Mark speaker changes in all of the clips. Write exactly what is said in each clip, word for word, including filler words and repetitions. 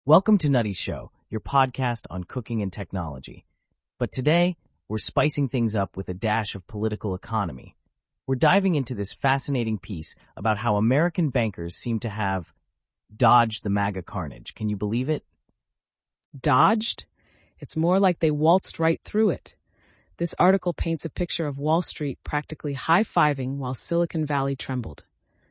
Speaker 1: Welcome to Nutty's Show, your podcast on cooking and technology. But today, we're spicing things up with a dash of political economy. We're diving into this fascinating piece about how American bankers seem to have dodged the MAGA carnage. Can you believe it?
Speaker 2: Dodged? It's more like they waltzed right through it. This article paints a picture of Wall Street practically high-fiving while Silicon Valley trembled.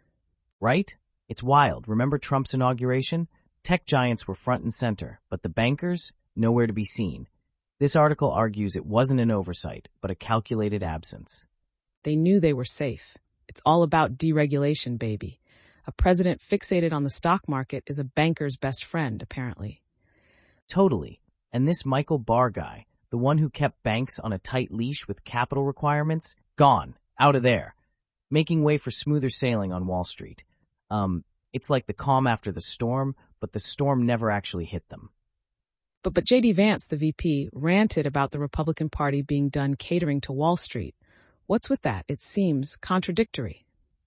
Speaker 1: Right? It's wild. Remember Trump's inauguration? Tech giants were front and center, but the bankers, nowhere to be seen. This article argues it wasn't an oversight, but a calculated absence.
Speaker 2: They knew they were safe. It's all about deregulation, baby. A president fixated on the stock market is a banker's best friend, apparently.
Speaker 1: Totally. And this Michael Barr guy, the one who kept banks on a tight leash with capital requirements, gone, out of there, making way for smoother sailing on Wall Street. Um, it's like the calm after the storm, but the storm never actually hit them.
Speaker 2: But but J D Vance, the V P, ranted about the Republican Party being done catering to Wall Street. What's with that? It seems contradictory.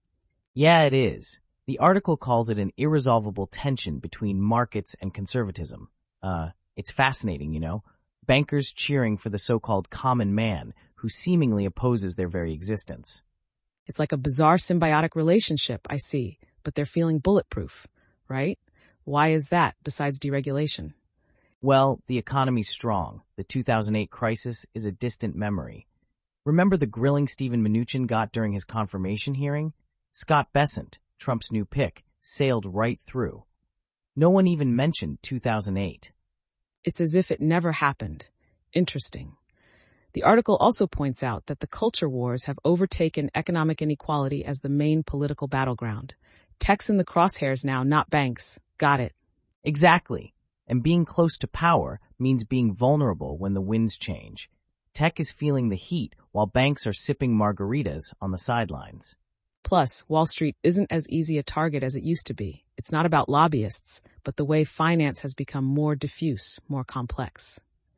Speaker 1: Yeah, it is. The article calls it an irresolvable tension between markets and conservatism. Uh, it's fascinating, you know? Bankers cheering for the so-called common man who seemingly opposes their very existence.
Speaker 2: It's like a bizarre symbiotic relationship, I see, but they're feeling bulletproof, right? Why is that, besides deregulation?
Speaker 1: Well, the economy's strong. The two thousand eight crisis is a distant memory. Remember the grilling Steven Mnuchin got during his confirmation hearing? Scott Bessent, Trump's new pick, sailed right through. No one even mentioned two thousand eight.
Speaker 2: It's as if it never happened. Interesting. The article also points out that the culture wars have overtaken economic inequality as the main political battleground. Tech's in the crosshairs now, not banks. Got it.
Speaker 1: Exactly. And being close to power means being vulnerable when the winds change. Tech is feeling the heat while banks are sipping margaritas on the sidelines.
Speaker 2: Plus, Wall Street isn't as easy a target as it used to be. It's not about lobbyists, but the way finance has become more diffuse, more complex.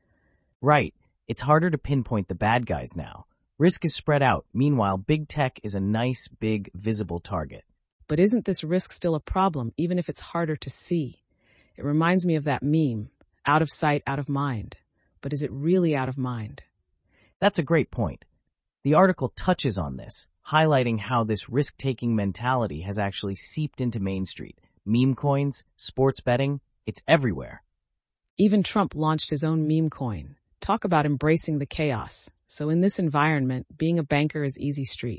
Speaker 1: Right. It's harder to pinpoint the bad guys now. Risk is spread out. Meanwhile, big tech is a nice, big, visible target.
Speaker 2: But isn't this risk still a problem, even if it's harder to see? It reminds me of that meme, out of sight, out of mind. But is it really out of mind?
Speaker 1: That's a great point. The article touches on this, highlighting how this risk-taking mentality has actually seeped into Main Street. Meme coins, sports betting, it's everywhere.
Speaker 2: Even Trump launched his own meme coin. Talk about embracing the chaos. So in this environment, being a banker is easy street.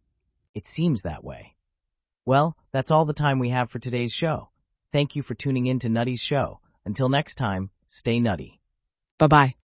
Speaker 1: It seems that way. Well, that's all the time we have for today's show. Thank you for tuning in to Nutty's Show. Until next time, stay nutty.
Speaker 2: Bye-bye.